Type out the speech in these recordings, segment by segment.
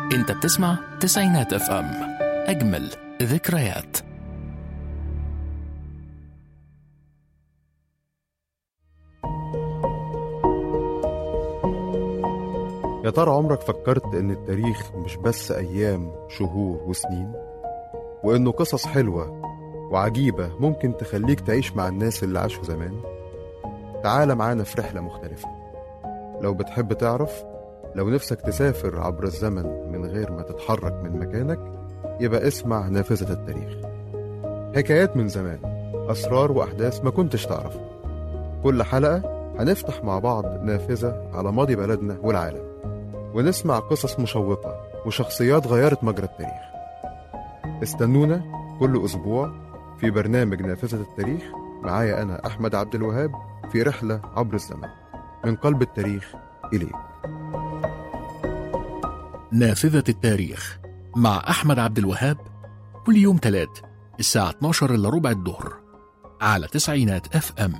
انت بتسمع تسعينات اف ام، اجمل ذكريات. يا ترى عمرك فكرت إن التاريخ مش بس أيام، شهور وسنين، وإنه قصص حلوة وعجيبة ممكن تخليك تعيش مع الناس اللي عاشوا زمان؟ تعال معانا في رحلة مختلفة. لو بتحب تعرف، لو نفسك تسافر عبر الزمن من غير ما تتحرك من مكانك، يبقى اسمع نافذة التاريخ. حكايات من زمان، أسرار وأحداث ما كنتش تعرفها. كل حلقة هنفتح مع بعض نافذة على ماضي بلدنا والعالم، ونسمع قصص مشوقة وشخصيات غيرت مجرى التاريخ. استنونا كل أسبوع في برنامج نافذة التاريخ، معايا أنا أحمد عبد الوهاب، في رحلة عبر الزمن من قلب التاريخ إليك. نافذة التاريخ مع أحمد عبد الوهاب، كل يوم تلات الساعة 12 إلا ربع الظهر على تسعينات اف ام.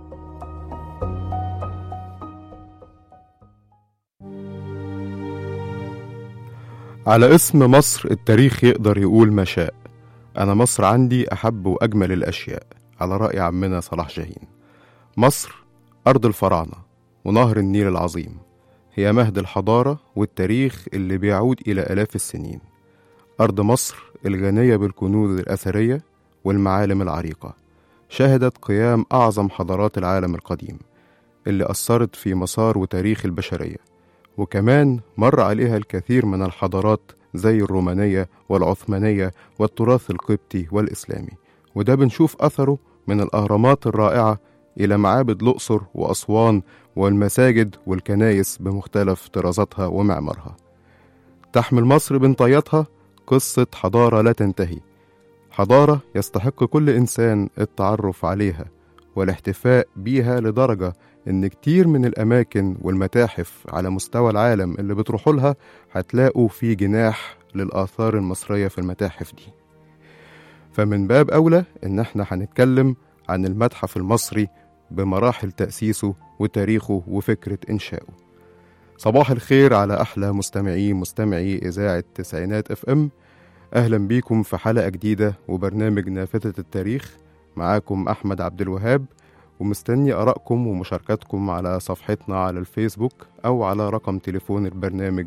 على اسم مصر التاريخ يقدر يقول ما شاء. أنا مصر عندي أحب وأجمل الأشياء، على رأي عمنا صلاح جاهين. مصر أرض الفراعنة ونهر النيل العظيم، هي مهد الحضارة والتاريخ اللي بيعود إلى آلاف السنين. أرض مصر الغنية بالكنوز الأثرية والمعالم العريقة، شهدت قيام أعظم حضارات العالم القديم اللي أثرت في مسار وتاريخ البشرية، وكمان مر عليها الكثير من الحضارات زي الرومانية والعثمانية والتراث القبطي والإسلامي، وده بنشوف أثره من الأهرامات الرائعة إلى معابد الأقصر وأسوان والمساجد والكنائس بمختلف طرازاتها ومعمارها. تحمل مصر بين طياتها قصة حضارة لا تنتهي، حضارة يستحق كل إنسان التعرف عليها والاحتفاء بيها، لدرجة إن كتير من الأماكن والمتاحف على مستوى العالم اللي بتروحوا لها هتلاقوا في جناح للآثار المصرية في المتاحف دي. فمن باب أولى إن احنا هنتكلم عن المتحف المصري بمراحل تأسيسه وتاريخه وفكرة إنشائه. صباح الخير على أحلى مستمعي إذاعة تسعينات اف ام. أهلا بيكم في حلقة جديدة وبرنامج نافذة التاريخ. معاكم أحمد عبد الوهاب، ومستني آرائكم ومشاركاتكم على صفحتنا على الفيسبوك أو على رقم تليفون البرنامج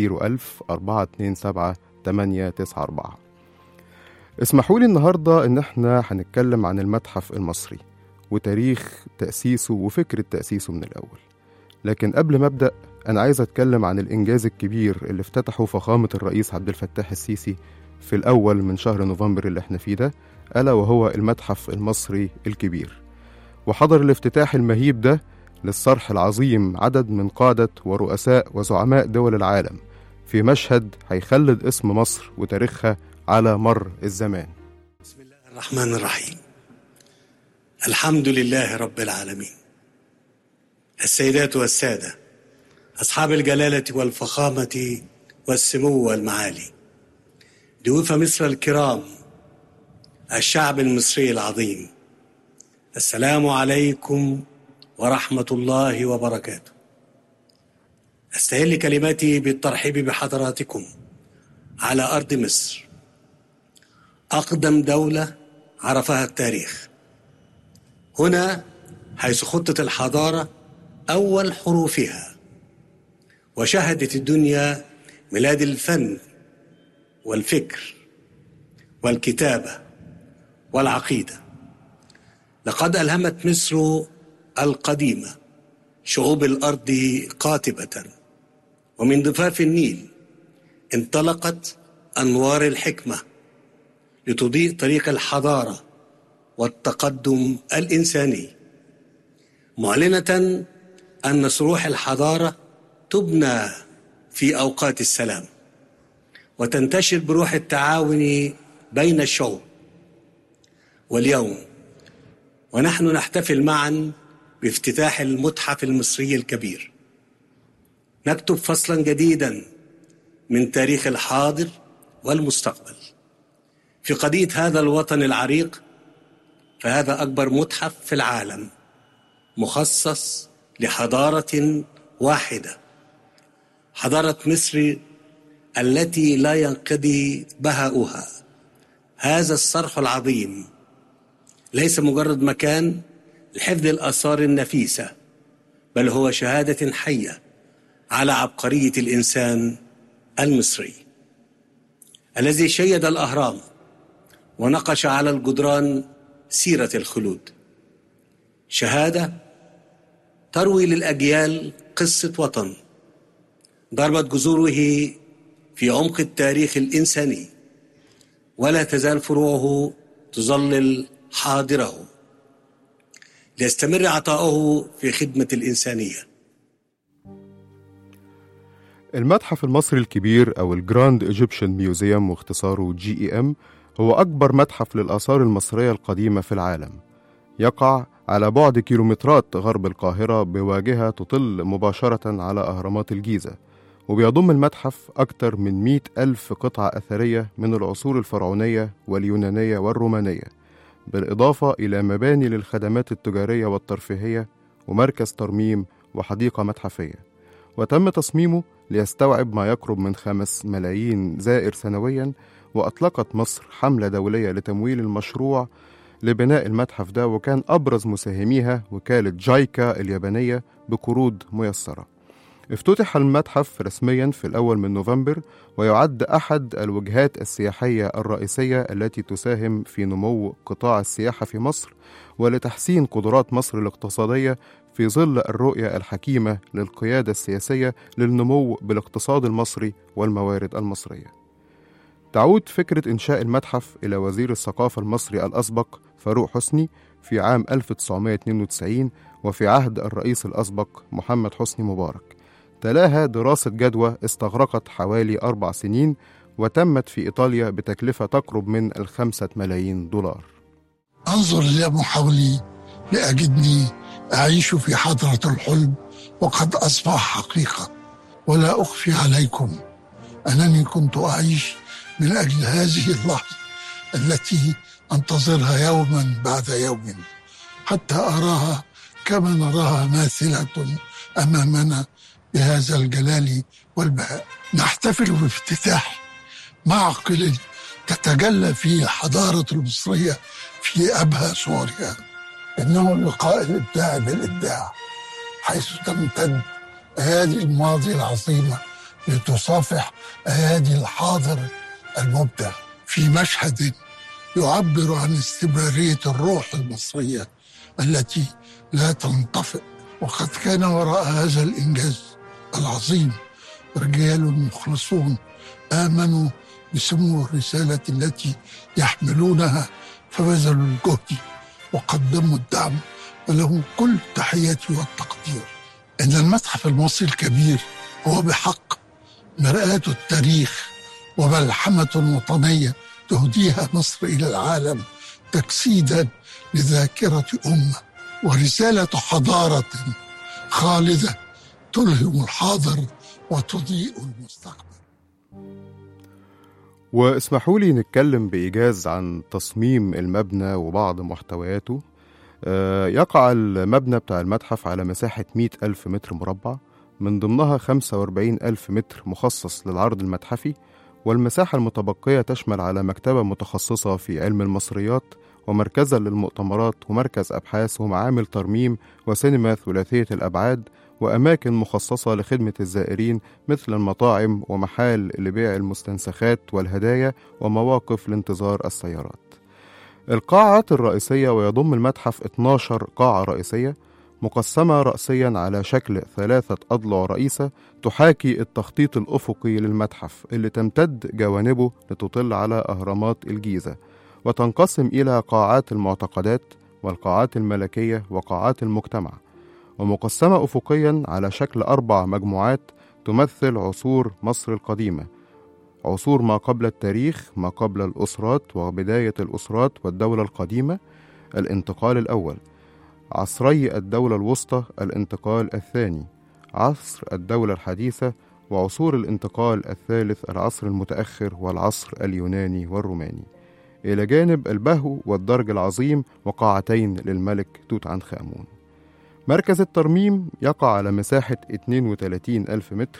01000-427-894. اسمحوا لي النهاردة إن احنا هنتكلم عن المتحف المصري وتاريخ تأسيسه وفكرة تأسيسه من الأول. لكن قبل ما أبدأ، أنا عايز أتكلم عن الإنجاز الكبير اللي افتتحه فخامة الرئيس عبد الفتاح السيسي في الأول من شهر نوفمبر اللي احنا فيه ده، ألا وهو المتحف المصري الكبير. وحضر الافتتاح المهيب ده للصرح العظيم عدد من قادة ورؤساء وزعماء دول العالم، في مشهد هيخلد اسم مصر وتاريخها على مر الزمان. بسم الله الرحمن الرحيم. الحمد لله رب العالمين. السيدات والسادة، أصحاب الجلالة والفخامة والسمو والمعالي، ضيوف مصر الكرام، الشعب المصري العظيم، السلام عليكم ورحمة الله وبركاته. أستهل كلماتي بالترحيب بحضراتكم على أرض مصر، أقدم دولة عرفها التاريخ. هنا حيث خطت الحضارة أول حروفها، وشهدت الدنيا ميلاد الفن والفكر والكتابة والعقيدة. لقد ألهمت مصر القديمة شعوب الأرض قاطبة، ومن ضفاف النيل انطلقت أنوار الحكمة لتضيء طريق الحضارة والتقدم الإنساني، معلنة أن صروح الحضارة تبنى في أوقات السلام وتنتشر بروح التعاون بين الشعوب. واليوم ونحن نحتفل معا بافتتاح المتحف المصري الكبير، نكتب فصلا جديدا من تاريخ الحاضر والمستقبل في قضية هذا الوطن العريق. فهذا أكبر متحف في العالم مخصص لحضارة واحدة، حضارة مصر التي لا ينقضي بهاؤها. هذا الصرح العظيم ليس مجرد مكان لحفظ الآثار النفيسة، بل هو شهادة حية على عبقرية الإنسان المصري الذي شيد الأهرام ونقش على الجدران سيرة الخلود. شهادة تروي للأجيال قصة وطن ضربت جذوره في عمق التاريخ الإنساني، ولا تزال فروعه تظلل حاضره ليستمر عطاؤه في خدمة الإنسانية. المتحف المصري الكبير أو الجراند إيجيبشن ميوزيوم واختصاره GEM هو أكبر متحف للآثار المصرية القديمة في العالم. يقع على بعد كيلومترات غرب القاهرة بواجهة تطل مباشرة على أهرامات الجيزة، وبيضم المتحف أكثر من 100,000 قطعة أثرية من العصور الفرعونية واليونانية والرومانية، بالإضافة إلى مباني للخدمات التجارية والترفيهية ومركز ترميم وحديقة متحفية. وتم تصميمه ليستوعب ما يقرب من 5 ملايين زائر سنوياً، وأطلقت مصر حملة دولية لتمويل المشروع لبناء المتحف ده، وكان أبرز مساهميها وكالة جايكا اليابانية بقروض ميسرة. افتتح المتحف رسميا في 1 نوفمبر، ويعد أحد الوجهات السياحية الرئيسية التي تساهم في نمو قطاع السياحة في مصر ولتحسين قدرات مصر الاقتصادية في ظل الرؤية الحكيمة للقيادة السياسية للنمو بالاقتصاد المصري والموارد المصرية. تعود فكرة إنشاء المتحف إلى وزير الثقافة المصري الأسبق فاروق حسني في عام 1992، وفي عهد الرئيس الأسبق محمد حسني مبارك. تلاها دراسة جدوى استغرقت حوالي 4 سنين، وتمت في إيطاليا بتكلفة تقرب من 5 ملايين دولار. أنظر إلى حولي لأجدني أعيش في حضرة الحلم وقد أصبح حقيقة، ولا أخفي عليكم أنني كنت أعيش من أجل هذه اللحظة التي أنتظرها يوما بعد يوم حتى أراها كما نراها ماثلة أمامنا بهذا الجلال والبهاء. نحتفل بافتتاح معقل تتجلى فيه الحضارة المصرية في أبهى صورها. إنه لقاء الإبداع بالإبداع، حيث تمتد أيادي الماضي العظيمة لتصافح أيادي الحاضر المبدع، في مشهد يعبر عن استمرارية الروح المصرية التي لا تنطفئ. وقد كان وراء هذا الإنجاز العظيم رجال مخلصون آمنوا بسمو الرسالة التي يحملونها، فبذلوا الجهد وقدموا الدعم، ولهم كل تحياتي والتقدير. إن المتحف المصري الكبير هو بحق مرآة التاريخ وملحمة وطنية تهديها مصر إلى العالم، تجسيدا لذاكرة أمة ورسالة حضارة خالدة تلهم الحاضر وتضيء المستقبل. واسمحوا لي نتكلم بإيجاز عن تصميم المبنى وبعض محتوياته. يقع المبنى بتاع المتحف على مساحة 100,000 متر مربع، من ضمنها 45,000 متر مخصص للعرض المتحفي، والمساحة المتبقية تشمل على مكتبة متخصصة في علم المصريات، ومركزا للمؤتمرات، ومركز أبحاث، ومعامل ترميم، وسينما ثلاثية الأبعاد، وأماكن مخصصة لخدمة الزائرين مثل المطاعم ومحال لبيع المستنسخات والهدايا ومواقف لانتظار السيارات. القاعات الرئيسية، ويضم المتحف 12 قاعة رئيسية مقسمة رأسيا على شكل 3 أضلاع رئيسة تحاكي التخطيط الأفقي للمتحف اللي تمتد جوانبه لتطل على أهرامات الجيزة، وتنقسم إلى قاعات المعتقدات والقاعات الملكية وقاعات المجتمع، ومقسمة أفقيا على شكل 4 مجموعات تمثل عصور مصر القديمة: عصور ما قبل التاريخ، ما قبل الأسرات وبداية الأسرات والدولة القديمة، الانتقال الأول، عصري الدولة الوسطى، الانتقال الثاني، عصر الدولة الحديثة، وعصور الانتقال الثالث، العصر المتأخر والعصر اليوناني والروماني، إلى جانب البهو والدرج العظيم وقاعتين للملك توت عنخ آمون. مركز الترميم يقع على مساحة 32,000 متر،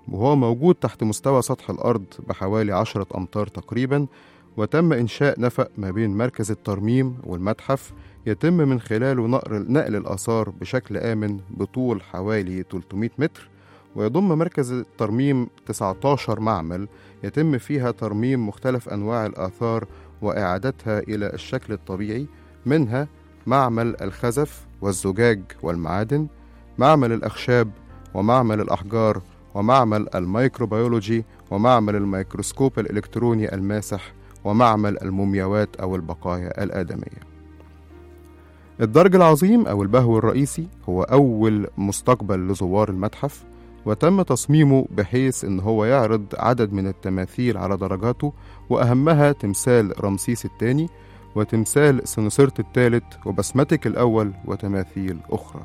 وهو موجود تحت مستوى سطح الأرض بحوالي 10 أمتار تقريبا، وتم إنشاء نفق ما بين مركز الترميم والمتحف يتم من خلاله نقل الآثار بشكل آمن بطول حوالي 300 متر. ويضم مركز الترميم 19 معمل يتم فيها ترميم مختلف أنواع الآثار وإعادتها إلى الشكل الطبيعي، منها معمل الخزف والزجاج والمعادن، معمل الأخشاب، ومعمل الأحجار، ومعمل الميكروبيولوجي، ومعمل الميكروسكوب الإلكتروني الماسح، ومعمل المومياوات أو البقايا الآدمية. الدرج العظيم أو البهو الرئيسي هو أول مستقبل لزوار المتحف، وتم تصميمه بحيث أن هو يعرض عدد من التماثيل على درجاته، وأهمها تمثال رمسيس الثاني وتمثال سنوسرت الثالث وبسمتك الأول وتماثيل أخرى.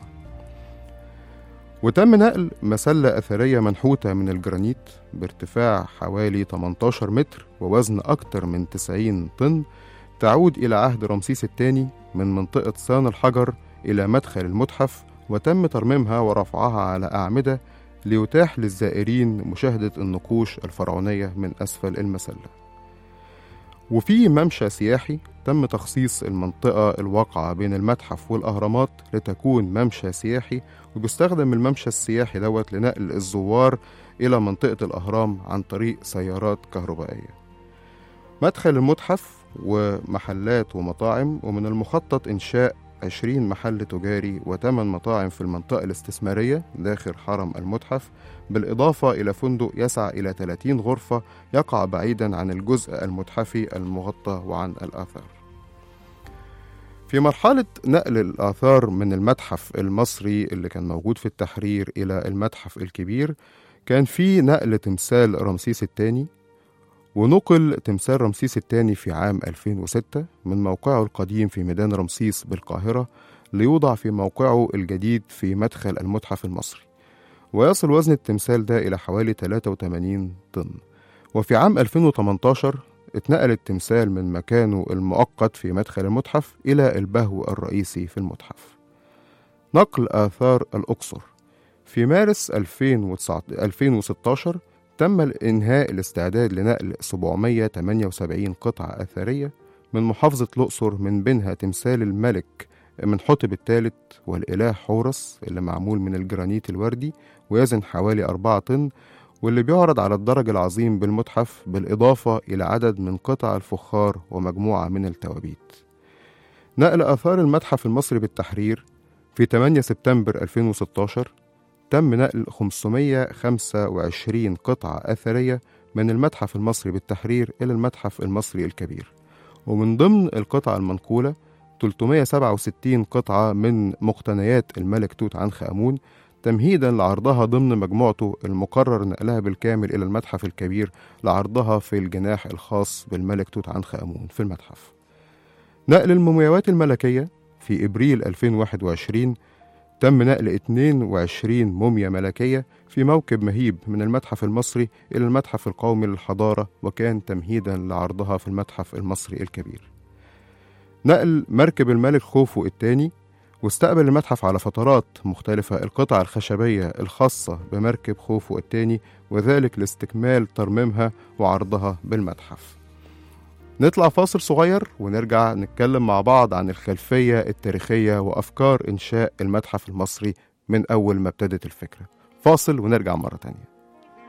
وتم نقل مسلة أثرية منحوتة من الجرانيت بارتفاع حوالي 18 متر ووزن أكثر من 90 طن تعود إلى عهد رمسيس الثاني من منطقة صان الحجر إلى مدخل المتحف، وتم ترميمها ورفعها على أعمدة ليتاح للزائرين مشاهدة النقوش الفرعونية من أسفل المسلة. وفي ممشى سياحي تم تخصيص المنطقة الواقعة بين المتحف والأهرامات لتكون ممشى سياحي، وبيستخدم الممشى السياحي لنقل الزوار إلى منطقة الأهرام عن طريق سيارات كهربائية. مدخل المتحف ومحلات ومطاعم، ومن المخطط إنشاء 20 محل تجاري و8 مطاعم في المنطقة الاستثمارية داخل حرم المتحف، بالإضافة إلى فندق يسع إلى 30 غرفة يقع بعيدا عن الجزء المتحفي المغطى وعن الآثار. في مرحلة نقل الآثار من المتحف المصري اللي كان موجود في التحرير إلى المتحف الكبير، كان في نقل تمثال رمسيس الثاني، ونقل تمثال رمسيس الثاني في عام 2006 من موقعه القديم في ميدان رمسيس بالقاهرة ليوضع في موقعه الجديد في مدخل المتحف المصري، ويصل وزن التمثال ده إلى حوالي 83 طن. وفي عام 2018 اتنقل التمثال من مكانه المؤقت في مدخل المتحف إلى البهو الرئيسي في المتحف. نقل آثار الأقصر في مارس 2016 تم إنهاء الاستعداد لنقل 778 قطعة أثرية من محافظة الأقصر، من بينها تمثال الملك منحوتب الثالث والإله حورس اللي معمول من الجرانيت الوردي ويزن حوالي 4 طن، واللي بيعرض على الدرج العظيم بالمتحف، بالإضافة إلى عدد من قطع الفخار ومجموعة من التوابيت. نقل آثار المتحف المصري بالتحرير في 8 سبتمبر 2016 تم نقل 525 قطعة أثرية من المتحف المصري بالتحرير إلى المتحف المصري الكبير، ومن ضمن القطع المنقولة 367 قطعة من مقتنيات الملك توت عنخ آمون، تمهيدا لعرضها ضمن مجموعته المقرر نقلها بالكامل إلى المتحف الكبير لعرضها في الجناح الخاص بالملك توت عنخ آمون في المتحف. نقل المومياوات الملكية في إبريل 2021 تم نقل 22 موميا ملكية في موكب مهيب من المتحف المصري إلى المتحف القومي للحضارة، وكان تمهيدا لعرضها في المتحف المصري الكبير. نقل مركب الملك خوفو الثاني، واستقبل المتحف على فترات مختلفة القطع الخشبية الخاصة بمركب خوفو الثاني، وذلك لاستكمال ترميمها وعرضها بالمتحف. نطلع فاصل صغير ونرجع نتكلم مع بعض عن الخلفية التاريخية وأفكار إنشاء المتحف المصري من أول ما ابتدت الفكرة. فاصل ونرجع مرة تانية.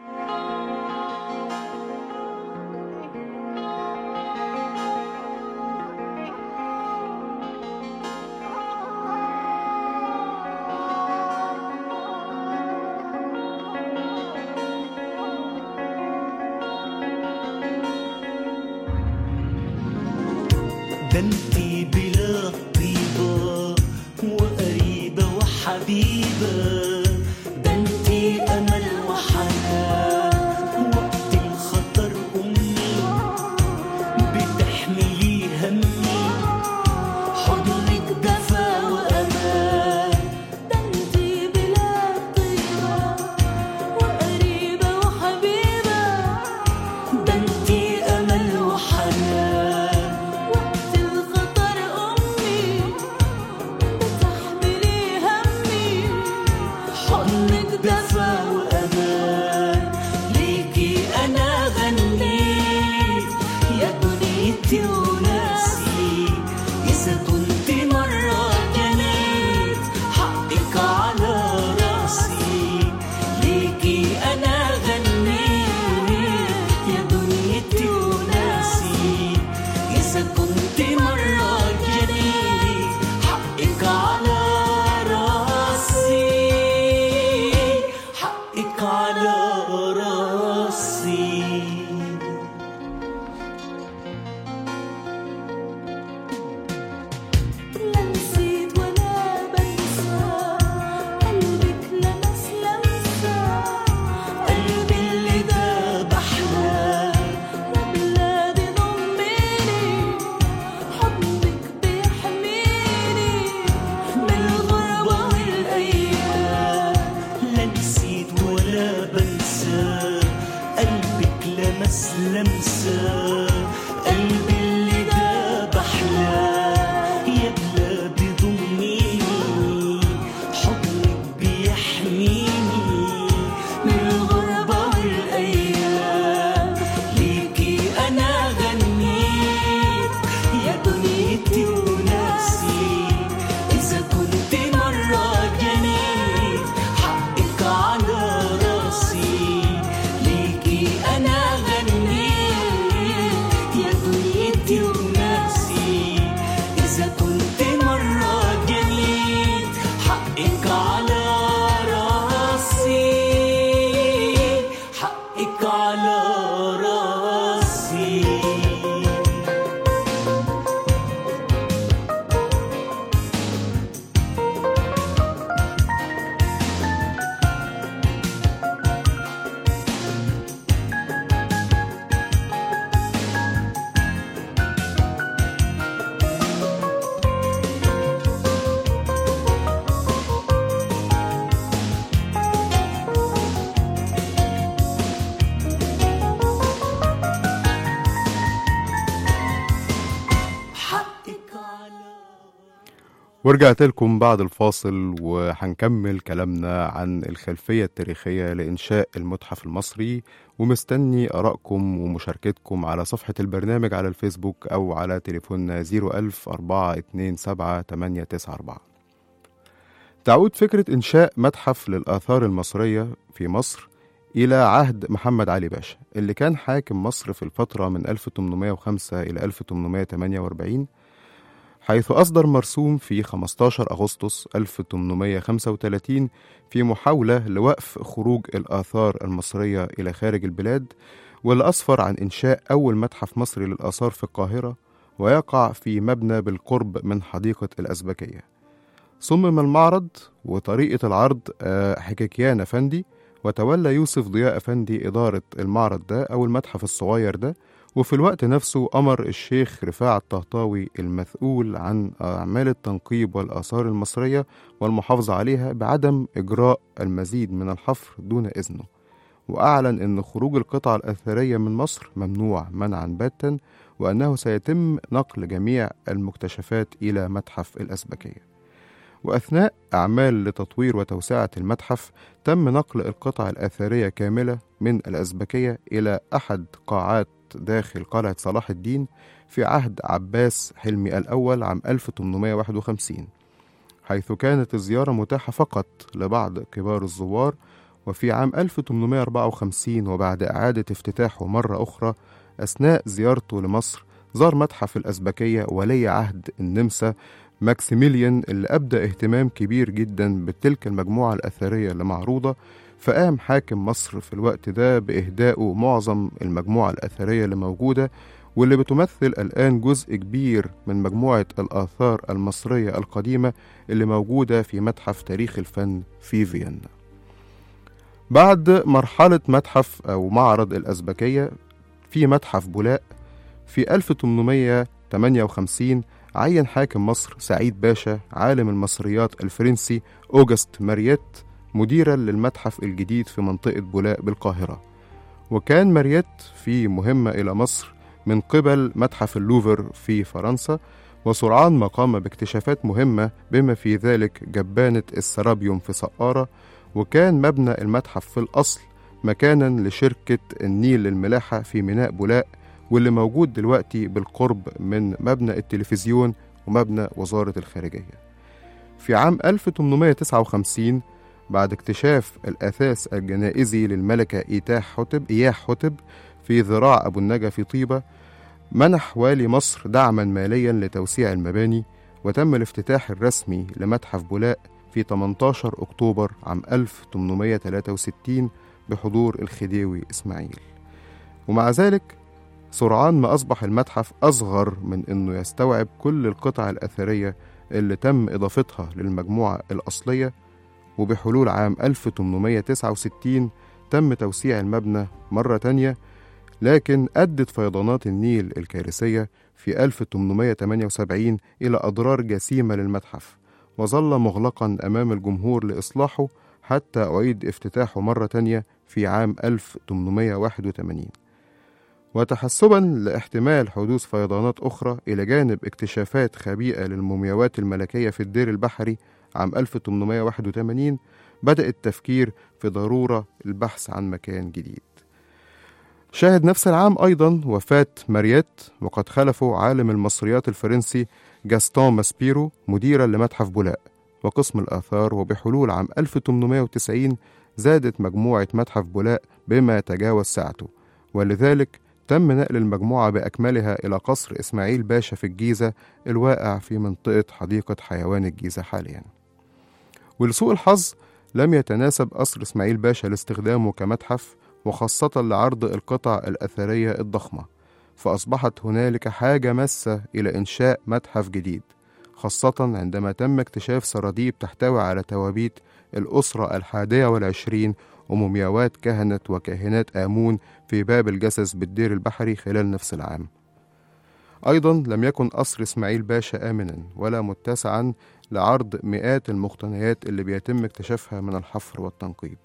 ده انتي بلا طيبة وقريبة وحبيبة، ده انتي أمل وحنان وقت الخطر أمي، بتحملي همي حضنك دفا وأمان. ده انتي بلا طيبة وقريبة وحبيبة، ده انتي أمل وحنان وقت الخطر أمي، لا بنساه، قلبك لمس لمسة، قلبي اللي داب أحلاه، يا بلادي ضميني، حضنك بيحميني من الغربة والأيام، ليكي أنا غنيت يا دنيتي وناسي، إذا كنت مرة جنيت حقك على راسي، ليكي أنا غنيت يا دنيتي وناسي، إذا كنت مرة جنيت حقك على راسي، حقك على راسي. حقك على ورجعت لكم بعد الفاصل وهنكمل كلامنا عن الخلفية التاريخية لإنشاء المتحف المصري، ومستني آرائكم ومشاركتكم على صفحة البرنامج على الفيسبوك أو على تليفوننا 01000-427-894. تعود فكرة إنشاء متحف للآثار المصرية في مصر إلى عهد محمد علي باشا، اللي كان حاكم مصر في الفترة من 1805 إلى 1848، حيث أصدر مرسوم في 15 أغسطس 1835 في محاولة لوقف خروج الآثار المصرية إلى خارج البلاد، واللي أسفر عن إنشاء أول متحف مصري للآثار في القاهرة، ويقع في مبنى بالقرب من حديقة الأزبكية. صمم المعرض وطريقة العرض حكيكيان أفندي، وتولى يوسف ضياء أفندي إدارة المعرض ده أو المتحف الصغير ده، وفي الوقت نفسه أمر الشيخ رفاعة الطهطاوي المسؤول عن أعمال التنقيب والآثار المصرية والمحافظة عليها بعدم إجراء المزيد من الحفر دون إذنه، وأعلن أن خروج القطع الأثرية من مصر ممنوع منعا باتا، وأنه سيتم نقل جميع المكتشفات إلى متحف الأزبكية. وأثناء أعمال لتطوير وتوسعة المتحف تم نقل القطع الأثرية كاملة من الأزبكية إلى أحد قاعات داخل قلعة صلاح الدين في عهد عباس حلمي الأول عام 1851، حيث كانت الزيارة متاحة فقط لبعض كبار الزوار. وفي عام 1854 وبعد إعادة افتتاحه مرة أخرى أثناء زيارته لمصر زار متحف الأزبكية ولي عهد النمسا ماكسيميليان، اللي أبدأ اهتمام كبير جدا بتلك المجموعة الأثرية اللي معروضة، فقام حاكم مصر في الوقت ده بإهدائه معظم المجموعة الأثرية اللي موجودة، واللي بتمثل الآن جزء كبير من مجموعة الآثار المصرية القديمة اللي موجودة في متحف تاريخ الفن في فيينا. بعد مرحلة متحف أو معرض الأزبكية في متحف بولاق في 1858 عين حاكم مصر سعيد باشا عالم المصريات الفرنسي أوغست مارييت مديرا للمتحف الجديد في منطقة بولاق بالقاهرة. وكان مارييت في مهمة إلى مصر من قبل متحف اللوفر في فرنسا، وسرعان ما قام باكتشافات مهمة بما في ذلك جبانة السرابيوم في سقارة. وكان مبنى المتحف في الأصل مكانا لشركة النيل للملاحة في ميناء بولاق، واللي موجود دلوقتي بالقرب من مبنى التلفزيون ومبنى وزارة الخارجية. في عام 1859 بعد اكتشاف الأثاث الجنائزي للملكة إياح حتب في ذراع أبو النجا في طيبة، منح والي مصر دعما ماليا لتوسيع المباني، وتم الافتتاح الرسمي لمتحف بولاق في 18 أكتوبر عام 1863 بحضور الخديوي إسماعيل. ومع ذلك سرعان ما أصبح المتحف أصغر من أنه يستوعب كل القطع الأثرية اللي تم إضافتها للمجموعة الأصلية. وبحلول عام 1869 تم توسيع المبنى مرة تانية، لكن أدت فيضانات النيل الكارثية في 1878 إلى أضرار جسيمة للمتحف، وظل مغلقا أمام الجمهور لإصلاحه حتى أعيد افتتاحه مرة تانية في عام 1881. وتحسبا لاحتمال حدوث فيضانات أخرى إلى جانب اكتشافات خبيئة للمومياوات الملكية في الدير البحري عام 1881، بدأ التفكير في ضرورة البحث عن مكان جديد. شاهد نفس العام أيضا وفاة مارييت، وقد خلفه عالم المصريات الفرنسي جاستون ماسبيرو مديرا لمتحف بولاق وقسم الآثار. وبحلول عام 1890 زادت مجموعة متحف بولاق بما يتجاوز سعته، ولذلك تم نقل المجموعة بأكملها إلى قصر إسماعيل باشا في الجيزة الواقع في منطقة حديقة حيوان الجيزة حاليا. ولسوء الحظ لم يتناسب قصر إسماعيل باشا لاستخدامه كمتحف، وخاصة لعرض القطع الأثرية الضخمة، فأصبحت هنالك حاجة ماسة إلى إنشاء متحف جديد، خاصة عندما تم اكتشاف سراديب تحتوي على توابيت الأسرة 21 ومومياوات كهنة وكاهنات آمون في باب الجسس بالدير البحري خلال نفس العام. أيضا لم يكن قصر إسماعيل باشا آمنا ولا متسعا لعرض مئات المقتنيات اللي بيتم اكتشافها من الحفر والتنقيب.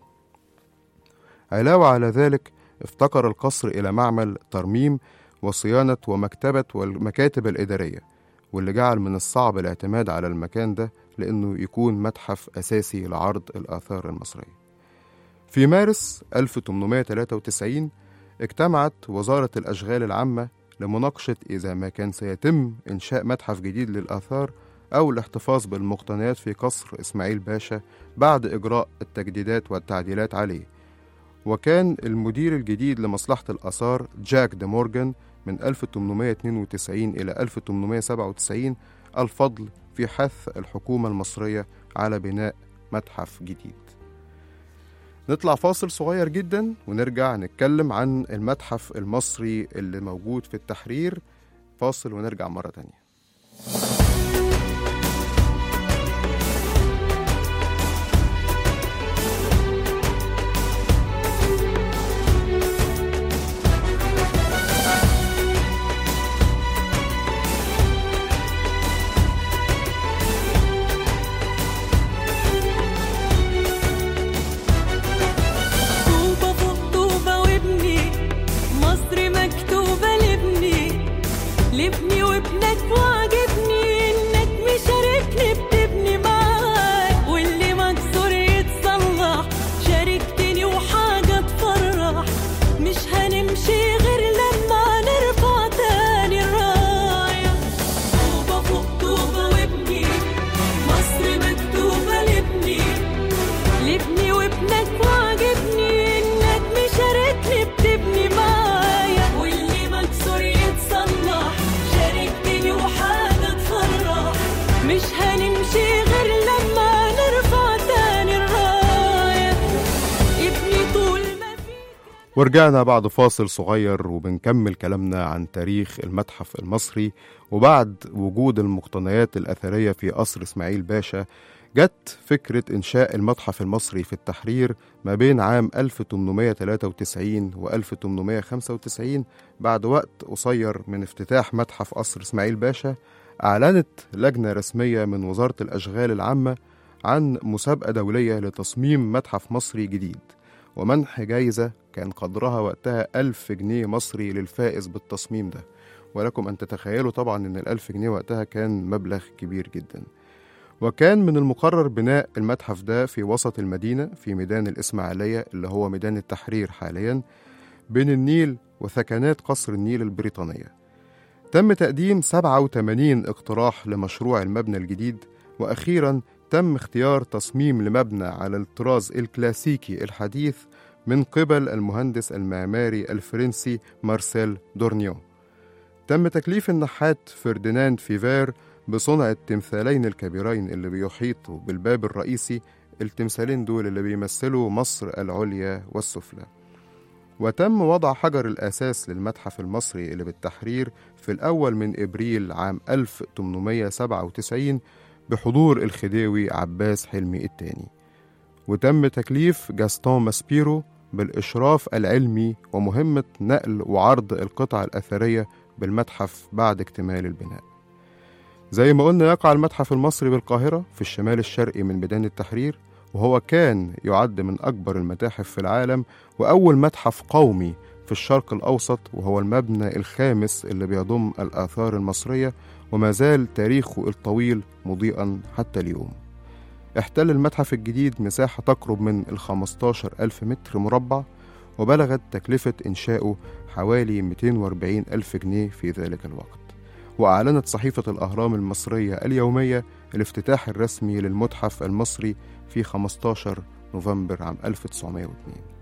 علاوة على ذلك افتقر القصر إلى معمل ترميم وصيانة ومكتبة والمكاتب الإدارية، واللي جعل من الصعب الاعتماد على المكان ده لأنه يكون متحف أساسي لعرض الآثار المصرية. في مارس 1893 اجتمعت وزارة الأشغال العامة لمناقشة إذا ما كان سيتم إنشاء متحف جديد للآثار أو الاحتفاظ بالمقتنيات في قصر إسماعيل باشا بعد إجراء التجديدات والتعديلات عليه. وكان المدير الجديد لمصلحة الآثار جاك دي مورغان من 1892 إلى 1897 الفضل في حث الحكومة المصرية على بناء متحف جديد. نطلع فاصل صغير جدا ونرجع نتكلم عن المتحف المصري اللي موجود في التحرير. فاصل ونرجع مرة تانية. طوبة فوق طوبة وابني مصر مكتوبة لابني وابنك، وعجبني انك مشاركني بتبني معاك، واللي مكسور يتصلح شاركتني وحاجة تفرح، مش هنمشي غير لما نرفع تاني الراية. طوبة فوق طوبة وابني مصر مكتوبة لابني وابنك، وعجبني انك مشاركني بتبني معايا، واللي مكسور يتصلح شاركتني وحاجة تفرح، مش هنمشي غير لما نرفع تاني الراية. ابني طول ما في. ورجعنا بعد فاصل صغير وبنكمل كلامنا عن تاريخ المتحف المصري. وبعد وجود المقتنيات الأثرية في قصر إسماعيل باشا جت فكرة إنشاء المتحف المصري في التحرير ما بين عام 1893 و 1895. بعد وقت قصير من افتتاح متحف قصر إسماعيل باشا أعلنت لجنة رسمية من وزارة الأشغال العامة عن مسابقة دولية لتصميم متحف مصري جديد، ومنح جايزة كان قدرها وقتها 1000 جنيه مصري للفائز بالتصميم ده. ولكم أن تتخيلوا طبعا أن 1000 جنيه وقتها كان مبلغ كبير جدا. وكان من المقرر بناء المتحف ده في وسط المدينة في ميدان الإسماعيلية اللي هو ميدان التحرير حاليا، بين النيل وثكنات قصر النيل البريطانية. تم تقديم 87 اقتراح لمشروع المبنى الجديد، وأخيرا تم اختيار تصميم لمبنى على الطراز الكلاسيكي الحديث من قبل المهندس المعماري الفرنسي مارسيل دورنيو. تم تكليف النحات فرديناند فيفير بصنع التمثالين الكبيرين اللي بيحيطوا بالباب الرئيسي. التمثالين دول اللي بيمثلوا مصر العليا والسفلى. وتم وضع حجر الأساس للمتحف المصري اللي بالتحرير في الأول من إبريل عام 1897 بحضور الخديوي عباس حلمي الثاني. وتم تكليف جاستون ماسبيرو بالإشراف العلمي ومهمة نقل وعرض القطع الأثرية بالمتحف بعد اكتمال البناء. زي ما قلنا يقع المتحف المصري بالقاهرة في الشمال الشرقي من ميدان التحرير، وهو كان يعد من أكبر المتاحف في العالم وأول متحف قومي في الشرق الأوسط، وهو المبنى الخامس اللي بيضم الآثار المصرية، وما زال تاريخه الطويل مضيئا حتى اليوم. احتل المتحف الجديد مساحة تقرب من 15,000 متر مربع، وبلغت تكلفة إنشاؤه حوالي 240,000 جنيه في ذلك الوقت. وأعلنت صحيفة الأهرام المصرية اليومية الافتتاح الرسمي للمتحف المصري في 15 نوفمبر عام 1902.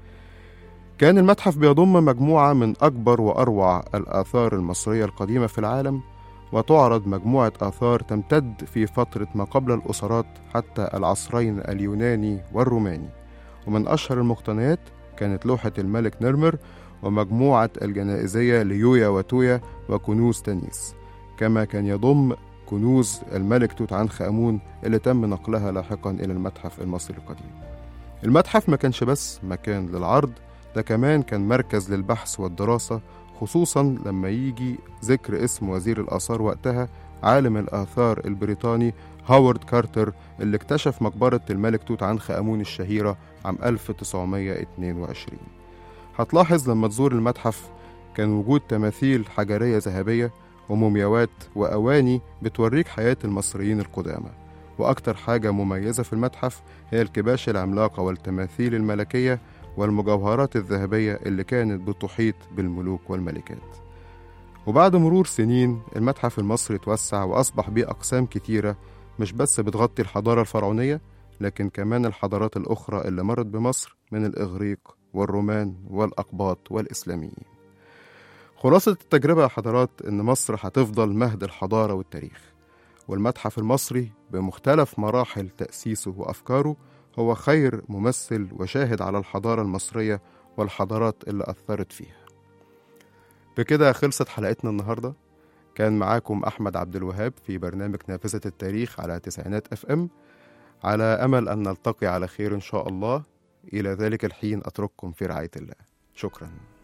كان المتحف بيضم مجموعة من أكبر وأروع الآثار المصرية القديمة في العالم، وتعرض مجموعة آثار تمتد في فترة ما قبل الأسرات حتى العصرين اليوناني والروماني. ومن أشهر المقتنيات كانت لوحة الملك نرمر ومجموعة الجنائزية ليويا وتويا وكنوز تانيس، كما كان يضم كنوز الملك توت عنخ آمون اللي تم نقلها لاحقا إلى المتحف المصري القديم. المتحف ما كانش بس مكان للعرض، ده كمان كان مركز للبحث والدراسة، خصوصا لما يجي ذكر اسم وزير الآثار وقتها عالم الآثار البريطاني هاورد كارتر اللي اكتشف مقبرة الملك توت عنخ آمون الشهيرة عام 1922. هتلاحظ لما تزور المتحف كان وجود تماثيل حجرية ذهبية ومومياوات وأواني بتوريك حياة المصريين القدامى. وأكتر حاجة مميزة في المتحف هي الكباش العملاقة والتماثيل الملكية والمجوهرات الذهبية اللي كانت بتحيط بالملوك والملكات. وبعد مرور سنين المتحف المصري توسع وأصبح بيه أقسام كتيرة، مش بس بتغطي الحضارة الفرعونية لكن كمان الحضارات الأخرى اللي مرت بمصر من الإغريق والرومان والأقباط والإسلاميين. خلاصة التجربة يا حضرات إن مصر هتفضل مهد الحضارة والتاريخ، والمتحف المصري بمختلف مراحل تأسيسه وأفكاره هو خير ممثل وشاهد على الحضارة المصرية والحضارات اللي أثرت فيها. بكده خلصت حلقتنا النهاردة. كان معاكم أحمد عبد الوهاب في برنامج نافذة التاريخ على 90 FM، على أمل أن نلتقي على خير إن شاء الله. إلى ذلك الحين أترككم في رعاية الله. شكراً.